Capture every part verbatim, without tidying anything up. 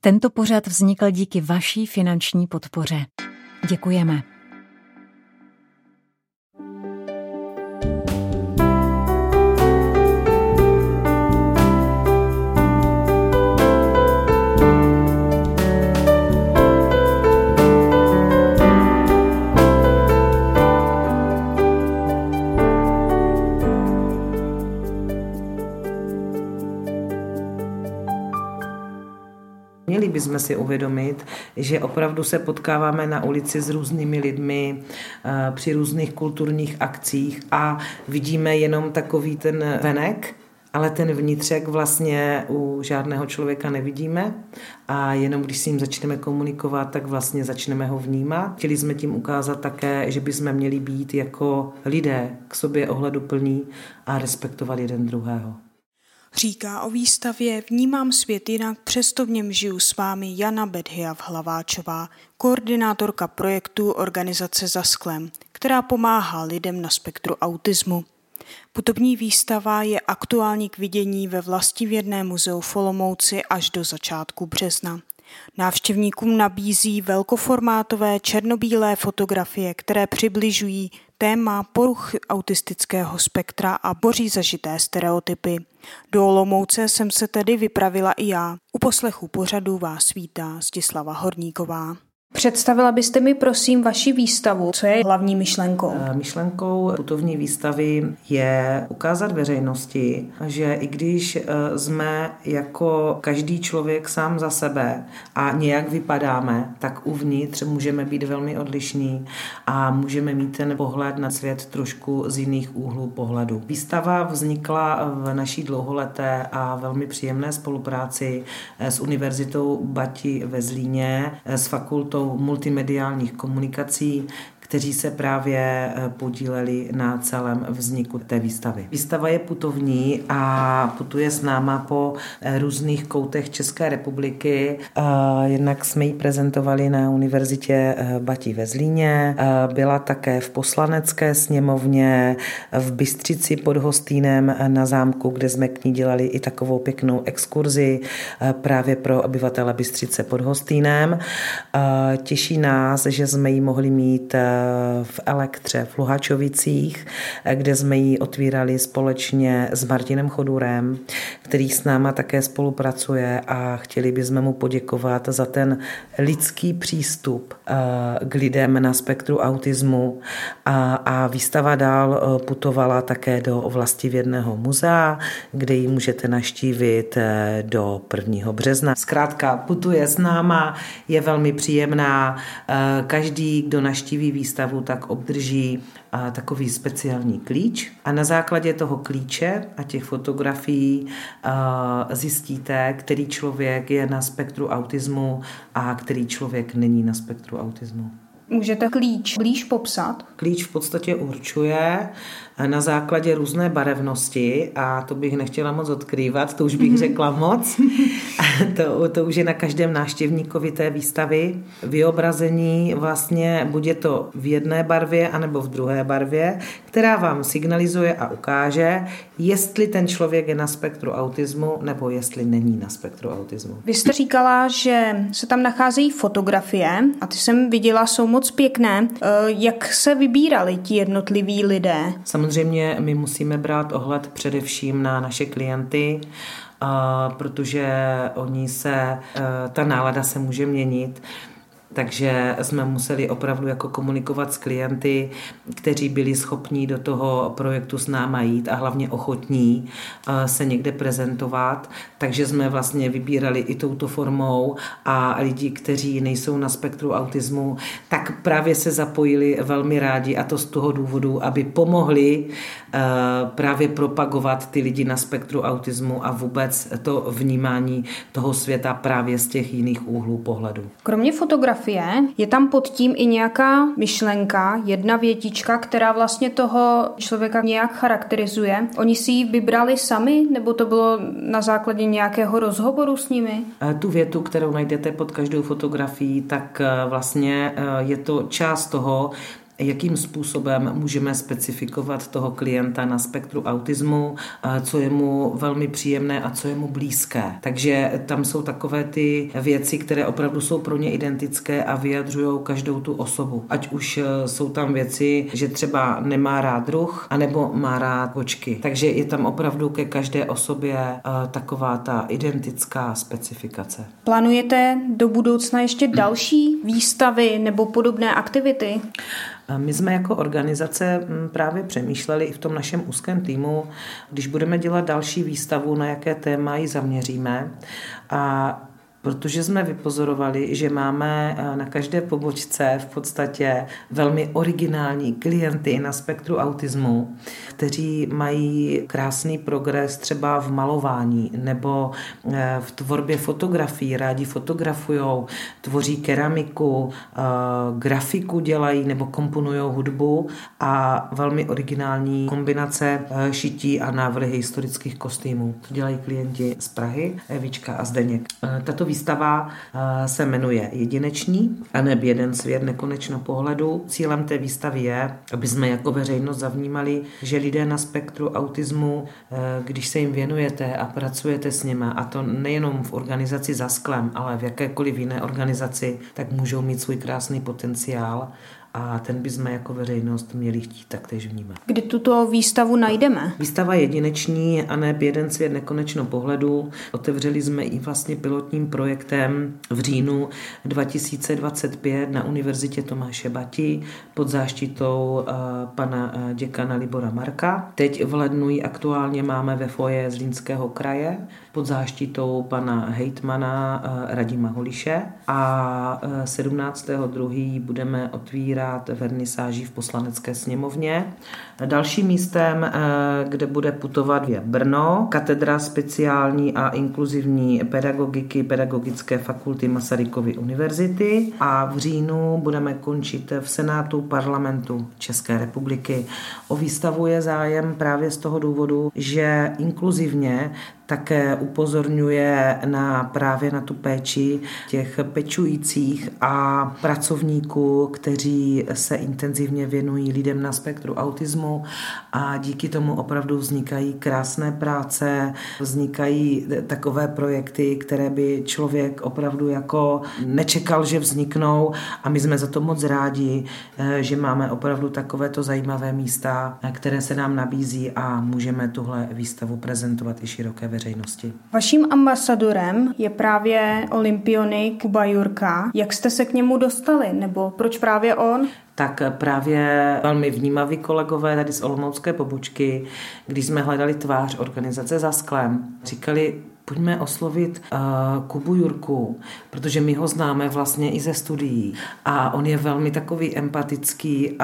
Tento pořad vznikl díky vaší finanční podpoře. Děkujeme. Měli bychom si uvědomit, že opravdu se potkáváme na ulici s různými lidmi při různých kulturních akcích a vidíme jenom takový ten venek, ale ten vnitřek vlastně u žádného člověka nevidíme a jenom když s ním začneme komunikovat, tak vlastně začneme ho vnímat. Chtěli jsme tím ukázat také, že bychom měli být jako lidé k sobě ohleduplní a respektovat jeden druhého. Říká o výstavě Vnímám svět jinak, přesto v něm žiju s vámi Jana Bedhiav-Hlaváčová, koordinátorka projektu organizace Za sklem, která pomáhá lidem na spektru autismu. Putovní výstava je aktuální k vidění ve Vlastivědném muzeu v Olomouci až do začátku března. Návštěvníkům nabízí velkoformátové černobílé fotografie, které přibližují téma poruch autistického spektra a boří zažité stereotypy. Do Olomouce jsem se tedy vypravila i já. U poslechu pořadu vás vítá Zdislava Horníková. Představila byste mi prosím vaši výstavu. Co je hlavní myšlenkou? Myšlenkou putovní výstavy je ukázat veřejnosti, že i když jsme jako každý člověk sám za sebe a nějak vypadáme, tak uvnitř můžeme být velmi odlišní a můžeme mít ten pohled na svět trošku z jiných úhlů pohledu. Výstava vznikla v naší dlouholeté a velmi příjemné spolupráci s Univerzitou Bati ve Zlíně, s fakultou multimediálních komunikací, kteří se právě podíleli na celém vzniku té výstavy. Výstava je putovní a putuje s náma po různých koutech České republiky. Jednak jsme ji prezentovali na Univerzitě Bati ve Zlíně, byla také v Poslanecké sněmovně, v Bystřici pod Hostýnem na zámku, kde jsme k ní dělali i takovou pěknou exkurzi právě pro obyvatele Bystřice pod Hostýnem. Těší nás, že jsme ji mohli mít v Elektře v Luhačovicích, kde jsme ji otvírali společně s Martinem Chodurem, který s náma také spolupracuje a chtěli bychom mu poděkovat za ten lidský přístup k lidem na spektru autismu. A, a výstava dál putovala také do Vlastivědného muzea, kde ji můžete navštívit do prvního března. Zkrátka putuje s náma, je velmi příjemná. Každý, kdo navštíví výstavu, tak obdrží takový speciální klíč a na základě toho klíče a těch fotografií zjistíte, který člověk je na spektru autismu a který člověk není na spektru autismu. Můžete klíč blíž popsat? Klíč v podstatě určuje na základě různé barevnosti a to bych nechtěla moc odkrývat, to už bych řekla moc. to, to už je na každém návštěvníkovi té výstavy. Vyobrazení vlastně buď je to v jedné barvě anebo v druhé barvě, která vám signalizuje a ukáže, jestli ten člověk je na spektru autismu nebo jestli není na spektru autismu. Vy jste říkala, že se tam nacházejí fotografie a ty jsem viděla, jsou moc pěkné. Jak se vybírali ti jednotliví lidé? Samozřejmě my musíme brát ohled především na naše klienty, protože oni se, ta nálada se může měnit. Takže jsme museli opravdu jako komunikovat s klienty, kteří byli schopní do toho projektu s náma jít a hlavně ochotní se někde prezentovat. Takže jsme vlastně vybírali i touto formou a lidi, kteří nejsou na spektru autismu, tak právě se zapojili velmi rádi a to z toho důvodu, aby pomohli právě propagovat ty lidi na spektru autismu a vůbec to vnímání toho světa právě z těch jiných úhlů pohledu. Kromě fotografie je tam pod tím i nějaká myšlenka, jedna větička, která vlastně toho člověka nějak charakterizuje. Oni si ji vybrali sami, nebo to bylo na základě nějakého rozhovoru s nimi? Tu větu, kterou najdete pod každou fotografií, tak vlastně je to část toho, jakým způsobem můžeme specifikovat toho klienta na spektru autismu, co je mu velmi příjemné a co je mu blízké. Takže tam jsou takové ty věci, které opravdu jsou pro ně identické a vyjadřují každou tu osobu. Ať už jsou tam věci, že třeba nemá rád druh, anebo má rád kočky. Takže je tam opravdu ke každé osobě taková ta identická specifikace. Plánujete do budoucna ještě další výstavy nebo podobné aktivity? My jsme jako organizace právě přemýšleli i v tom našem úzkém týmu, když budeme dělat další výstavu, na jaké téma ji zaměříme. A protože jsme vypozorovali, že máme na každé pobočce v podstatě velmi originální klienty na spektru autismu, kteří mají krásný progres třeba v malování nebo v tvorbě fotografií, rádi fotografujou, tvoří keramiku, grafiku dělají nebo komponujou hudbu a velmi originální kombinace šití a návrhy historických kostýmů. To dělají klienti z Prahy, Evička a Zdeněk. Tato výstava se jmenuje Jedinečný a neb jeden svět nekonečno pohledu. Cílem té výstavy je, aby jsme jako veřejnost zavnímali, že lidé na spektru autismu, když se jim věnujete a pracujete s nimi, a to nejenom v organizaci Za sklem, ale v jakékoliv jiné organizaci, tak můžou mít svůj krásný potenciál. A ten bychom jako veřejnost měli chtít taktéž vnímat. Kdy tuto výstavu najdeme? Výstava Jedinečný a neb jeden svět nekonečno pohledu. Otevřeli jsme i vlastně pilotním projektem v říjnu dva tisíce dvacet pět na Univerzitě Tomáše Bati pod záštitou uh, pana uh, děkana Libora Marka. Teď v lednu ji aktuálně máme ve foje Zlínského kraje pod záštitou pana hejtmana uh, Radima Holiše a uh, sedmnáctého druhého budeme otvírat vernisáží v Poslanecké sněmovně. Dalším místem, kde bude putovat, je Brno, katedra speciální a inkluzivní pedagogiky Pedagogické fakulty Masarykovy univerzity a v říjnu budeme končit v Senátu Parlamentu České republiky. O výstavu je zájem právě z toho důvodu, že inkluzivně také upozorňuje na právě na tu péči těch pečujících a pracovníků, kteří se intenzivně věnují lidem na spektru autismu a díky tomu opravdu vznikají krásné práce, vznikají takové projekty, které by člověk opravdu jako nečekal, že vzniknou a my jsme za to moc rádi, že máme opravdu takovéto zajímavé místa, které se nám nabízí a můžeme tuhle výstavu prezentovat i široké veřejnosti. Vaším ambasadorem je právě olympionik Kuba Jurka. Jak jste se k němu dostali, nebo proč právě on? Tak právě velmi vnímaví kolegové tady z olomoucké pobočky, když jsme hledali tvář organizace Za sklem, říkali, pojďme oslovit uh, Kubu Jurku, protože my ho známe vlastně i ze studií a on je velmi takový empatický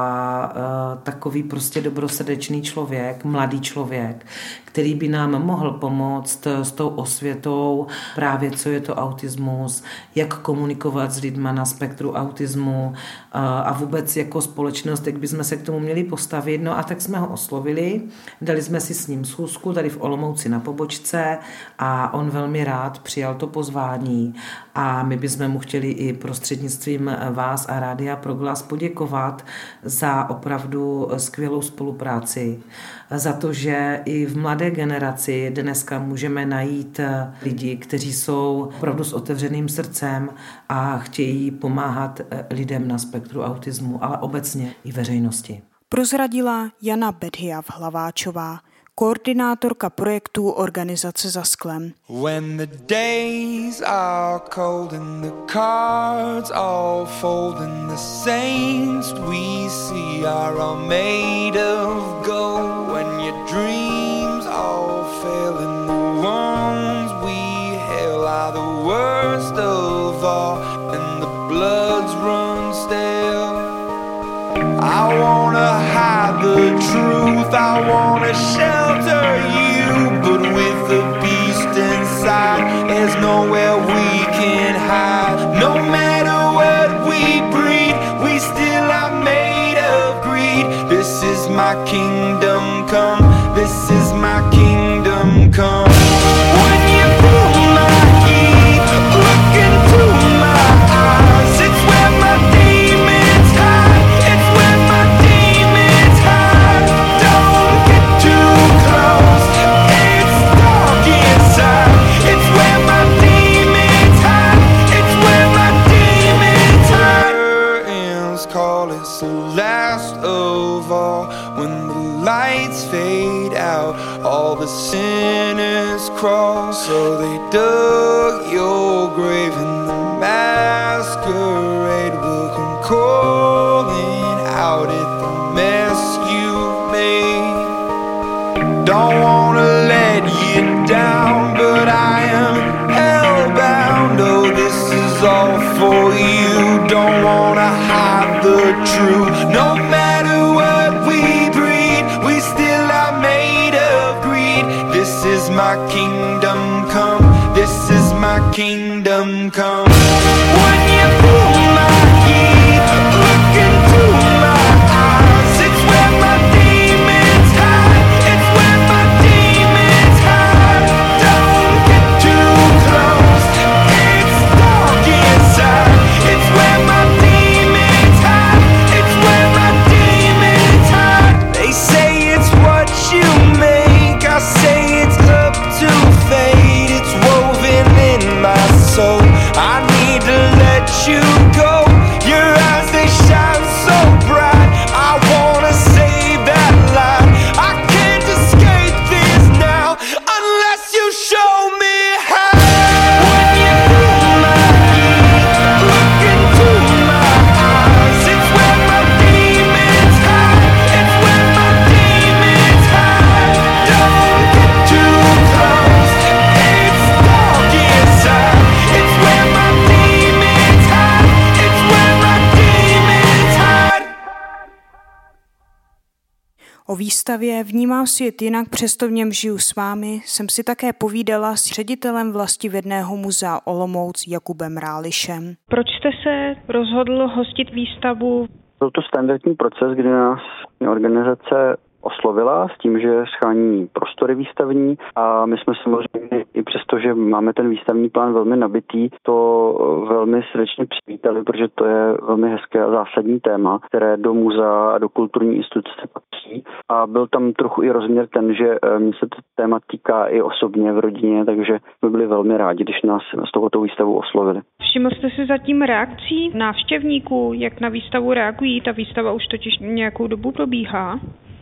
a uh, takový prostě dobrosrdečný člověk, mladý člověk, který by nám mohl pomoct s tou osvětou právě, co je to autismus, jak komunikovat s lidma na spektru autismu uh, a vůbec jako společnost, jak bychom se k tomu měli postavit. No a tak jsme ho oslovili, dali jsme si s ním schůzku tady v Olomouci na pobočce a on velmi rád přijal to pozvání a my bychom mu chtěli i prostřednictvím vás a Rádia Proglas poděkovat za opravdu skvělou spolupráci, za to, že i v mladé generaci dneska můžeme najít lidi, kteří jsou opravdu s otevřeným srdcem a chtějí pomáhat lidem na spektru autismu, ale obecně i veřejnosti. Prozradila Jana Bedhiav-Hlaváčová, koordinátorka projektu organizace Za sklem. When the days are cold and the cards all fold and the saints we see are all made of gold, when your dreams all fail and the ones we hail are the worst of all and the bloods run stale. I wanna hide the truth, I wanna shelter you, but with the beast inside, there's nowhere we can hide. No matter what we breed, we still are made of greed. This is my kingdom come, this is my kingdom come. When you pull my key, look into my eyes, it's where my demons hide, it's where cross. So they dug your grave and the masquerade will come calling out at the mess you've made. Don't wanna let you down, but I am hellbound. Oh, this is all for you. Don't wanna hide the truth. No matter what we breed, we still are made of greed. This is my kingdom come. This is my kingdom come. When you pull my heat, look into my eyes. It's where my demons hide. It's where my demons hide. Don't get too close. It's dark inside. It's where my demons hide. It's where my demons hide. They say it's what you make. I say it's up to fate. It's woven in my soul. I need to let you go. Your eyes, they shine so bright. I wanna save that light. I can't escape this now unless you show me how. When you pull my heat, look into my eyes. It's where my demons hide. It's where my demons hide. Don't get too close. It's dark inside. It's where my demons hide. It's where my demons hide. O výstavě Vnímám svět jinak, přesto v něm žiju s vámi jsem si také povídala s ředitelem Vlastivědného muzea Olomouc Jakubem Rálišem. Proč jste se rozhodl hostit výstavu? Byl to standardní proces, kdy nás organizace oslovila s tím, že schání prostory výstavní a my jsme samozřejmě i přesto, že máme ten výstavní plán velmi nabitý, to velmi srdečně přivítali, protože to je velmi hezké a zásadní téma, které do muzea a do kulturní instituce patří. A byl tam trochu i rozměr ten, že mě se to téma týká i osobně v rodině, takže jsme byli velmi rádi, když nás z tohoto výstavu oslovili. Všiml jste si zatím reakcí návštěvníků, jak na výstavu reagují? Ta výstava už totiž nějakou dobu probíhá.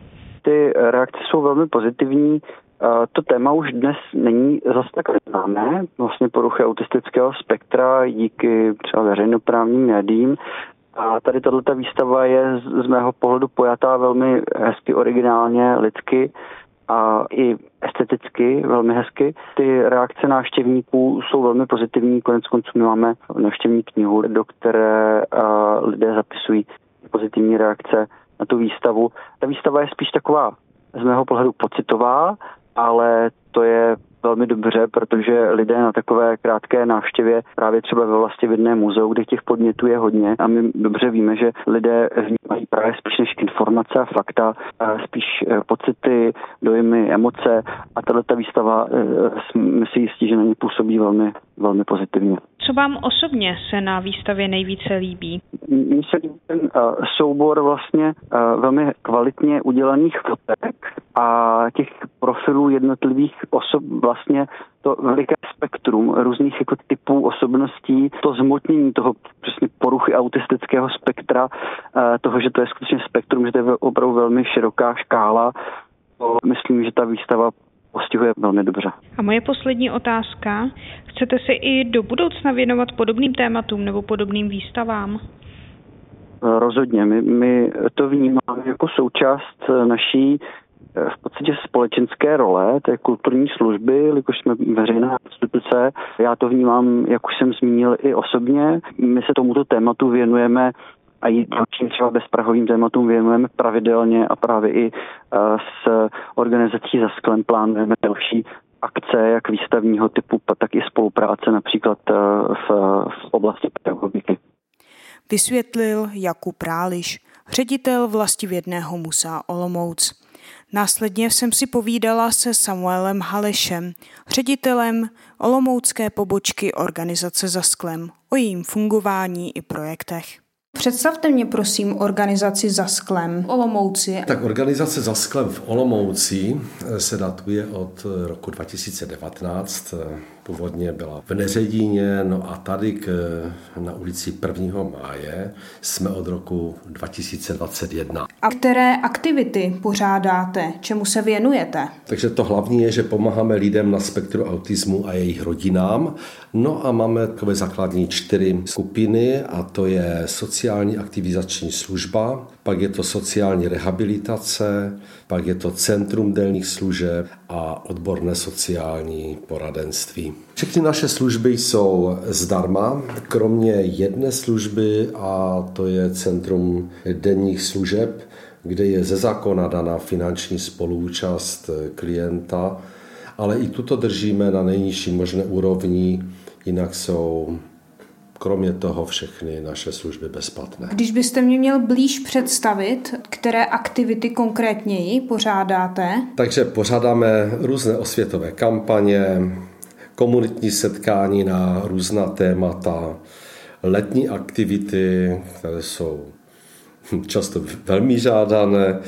Ty reakce jsou velmi pozitivní. To téma už dnes není zase tak známé. Vlastně poruchy autistického spektra díky třeba veřejnoprávním médiím. A tady tato výstava je z mého pohledu pojatá velmi hezky, originálně, lidsky a i esteticky velmi hezky. Ty reakce návštěvníků jsou velmi pozitivní. Konec konců my máme návštěvní knihu, do které lidé zapisují pozitivní reakce na tu výstavu. Ta výstava je spíš taková z mého pohledu pocitová, ale to je velmi dobře, protože lidé na takové krátké návštěvě právě třeba ve Vlastivědném muzeu, kde těch podnětů je hodně a my dobře víme, že lidé vnímají právě spíš než informace a fakta, spíš pocity, dojmy, emoce a tato výstava, jsme si jistí, že na ně působí velmi, velmi pozitivně. Co vám osobně se na výstavě nejvíce líbí? Mně se líbí ten uh, soubor vlastně uh, velmi kvalitně udělaných fotek a těch profilů jednotlivých osob, vlastně to veliké spektrum různých jako typů osobností, to zmotnění toho přesně poruchy autistického spektra, uh, toho, že to je skutečně spektrum, že to je opravdu velmi široká škála. To myslím, že ta výstava postihuje velmi dobře. A moje poslední otázka. Chcete se i do budoucna věnovat podobným tématům nebo podobným výstavám? Rozhodně. My, my to vnímáme jako součást naší v podstatě společenské role, té kulturní služby, jakož jsme veřejná instituce. Já to vnímám, jak už jsem zmínil, i osobně. My se tomuto tématu věnujeme a i dalším třeba bezprahovým tématům věnujeme pravidelně a právě i s organizací Za sklem plánujeme další akce, jak výstavního typu, tak i spolupráce například v, v oblasti pedagogiky. Vysvětlil Jakub Ráliš, ředitel Vlastivědného muzea Olomouc. Následně jsem si povídala se Samuelem Halešem, ředitelem olomoucké pobočky organizace Za sklem, o jejím fungování i projektech. Představte mě prosím organizaci Za sklem v Olomouci. Tak organizace Za sklem v Olomouci se datuje od roku dva tisíce devatenáct. Původně byla v Neředíně, no a tady k, na ulici prvního máje jsme od roku dva tisíce dvacet jedna. A které aktivity pořádáte? Čemu se věnujete? Takže to hlavní je, že pomáháme lidem na spektru autismu a jejich rodinám. No a máme takové základní čtyři skupiny a to je sociální aktivizační služba, pak je to sociální rehabilitace, pak je to centrum denních služeb a odborné sociální poradenství. Všechny naše služby jsou zdarma, kromě jedné služby a to je centrum denních služeb, kde je ze zákona daná finanční spoluúčast klienta, ale i tuto držíme na nejnižší možné úrovni, jinak jsou kromě toho všechny naše služby bezplatné. Když byste mě měl blíž představit, které aktivity konkrétněji pořádáte? Takže pořádáme různé osvětové kampaně, komunitní setkání na různá témata, letní aktivity, které jsou často velmi žádané.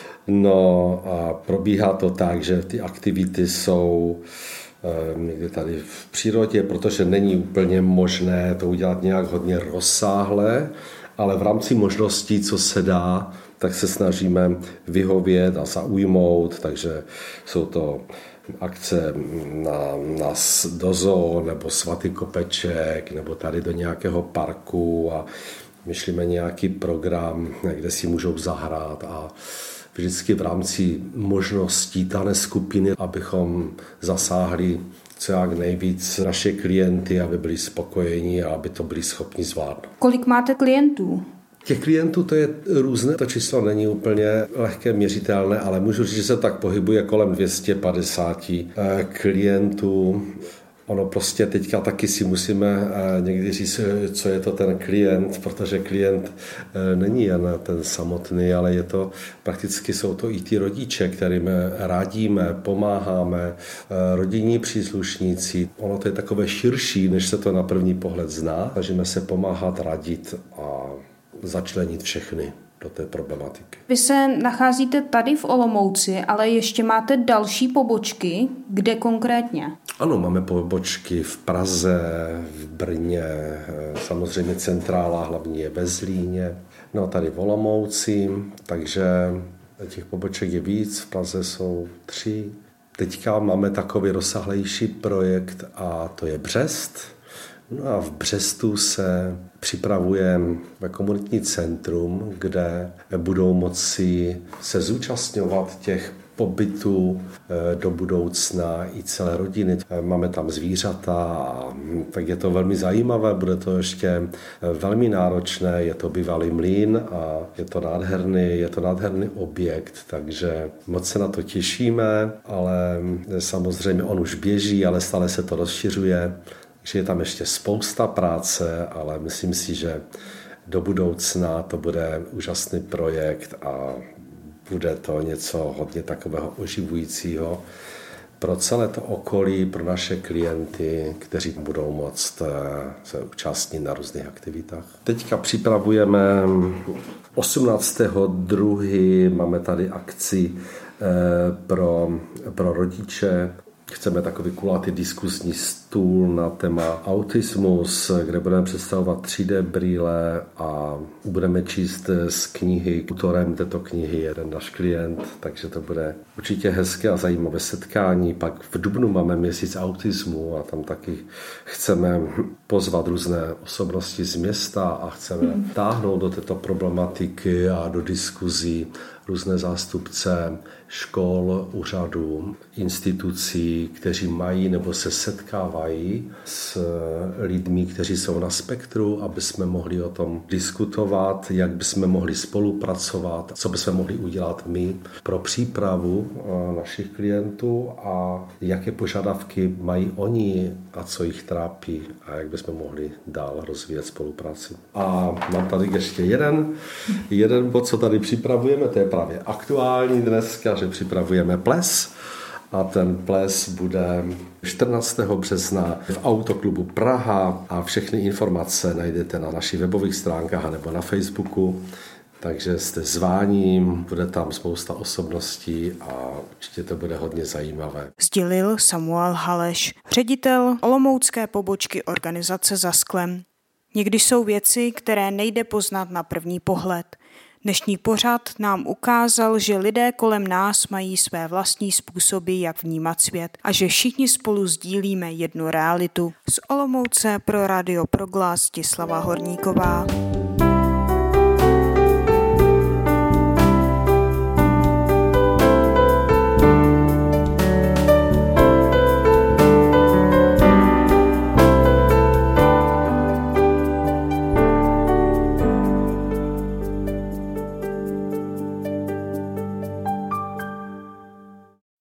No a probíhá to tak, že ty aktivity jsou někde tady v přírodě, protože není úplně možné to udělat nějak hodně rozsáhlé, ale v rámci možností, co se dá, tak se snažíme vyhovět a zaujmout, takže jsou to akce na, na do zoo, nebo svatý kopeček, nebo tady do nějakého parku a myšlíme nějaký program, kde si můžou zahrát a vždycky v rámci možností dané skupiny, abychom zasáhli co jak nejvíc naše klienty, aby byli spokojení a aby to byli schopni zvládnout. Kolik máte klientů? Těch klientů to je různé, to číslo není úplně lehké měřitelné, ale můžu říct, že se tak pohybuje kolem dvě stě padesát klientů. Ono prostě teďka taky si musíme někdy říct, co je to ten klient, protože klient není jen ten samotný, ale je to, prakticky jsou to i ty rodiče, kterým radíme, pomáháme, rodinní příslušníci. Ono to je takové širší, než se to na první pohled zná. Snažíme se pomáhat, radit a začlenit všechny do té problematiky. Vy se nacházíte tady v Olomouci, ale ještě máte další pobočky. Kde konkrétně? Ano, máme pobočky v Praze, v Brně, samozřejmě centrála hlavní je ve Zlíně, no tady v Olomouci, takže těch poboček je víc, v Praze jsou tři. Teďka máme takový rozsáhlejší projekt a to je Břest. No a v Břestu se připravuje komunitní centrum, kde budou moci se zúčastňovat těch pobytů do budoucna i celé rodiny. Máme tam zvířata, tak je to velmi zajímavé, bude to ještě velmi náročné, je to bývalý mlýn a je to nádherný, je to nádherný objekt, takže moc se na to těšíme, ale samozřejmě on už běží, ale stále se to rozšiřuje. Takže je tam ještě spousta práce, ale myslím si, že do budoucna to bude úžasný projekt a bude to něco hodně takového oživujícího pro celé to okolí, pro naše klienty, kteří budou moct se účastnit na různých aktivitách. Teďka připravujeme osmnáctého druhého máme tady akci pro, pro rodiče. Chceme takový kulatý diskusní stůl na téma autismus, kde budeme představovat tři dé brýle a budeme číst z knihy. Autorem této knihy je jeden náš klient, takže to bude určitě hezké a zajímavé setkání. Pak v dubnu máme měsíc autismu a tam taky chceme pozvat různé osobnosti z města a chceme táhnout do této problematiky a do diskuzí různé zástupce škol, úřadů, institucí, kteří mají nebo se setkávají s lidmi, kteří jsou na spektru, aby jsme mohli o tom diskutovat, jak bychom mohli spolupracovat, co bychom mohli udělat my pro přípravu našich klientů a jaké požadavky mají oni a co jich trápí a jak bychom mohli dál rozvíjet spolupráci. A mám tady ještě jeden, jeden bod, co tady připravujeme, to je právě aktuální dneska, že připravujeme ples a ten ples bude čtrnáctého března v Autoklubu Praha a všechny informace najdete na našich webových stránkách nebo na Facebooku, Takže jste zváním, bude tam spousta osobností a určitě to bude hodně zajímavé. Sdělil Samuel Haleš, ředitel olomoucké pobočky organizace Za sklem. Někdy jsou věci, které nejde poznat na první pohled. Dnešní pořad nám ukázal, že lidé kolem nás mají své vlastní způsoby, jak vnímat svět a že všichni spolu sdílíme jednu realitu. Z Olomouce pro Radio Proglas Stislava Horníková.